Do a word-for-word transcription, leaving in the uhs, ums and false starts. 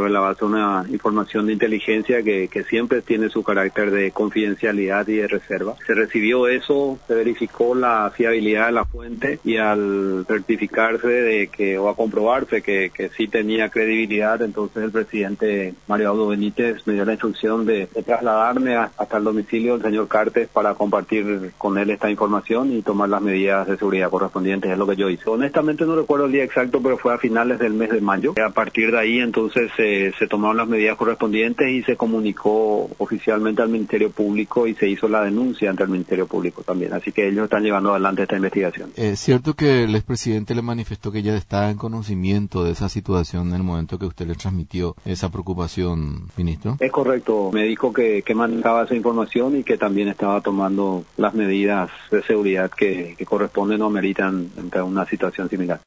sobre la base de una información de inteligencia que, que siempre tiene su carácter de confidencialidad y de reserva. Se recibió eso, se verificó la fiabilidad de la fuente y al certificarse de que o a comprobarse que, que sí tenía credibilidad, entonces el presidente Mario Abdo Benítez me dio la instrucción de, de trasladarme a, hasta el domicilio del señor Cartes para compartir con él esta información y tomar las medidas de seguridad correspondientes. Es lo que yo hice. Honestamente no recuerdo el día exacto, pero fue a finales del mes de mayo. A partir de ahí entonces eh, se tomaron las medidas correspondientes y se comunicó oficialmente al Ministerio Público y se hizo la denuncia ante el Ministerio Público también. Así que ellos están llevando adelante esta investigación. Es cierto que el expresidente le manifestó que ya estaba en conocimiento de esa situación en el momento que usted le transmitió esa preocupación, ministro. Es correcto. Me dijo que, que manejaba esa información y que también estaba tomando las medidas de seguridad que, que corresponden o meritan ante una situación similar.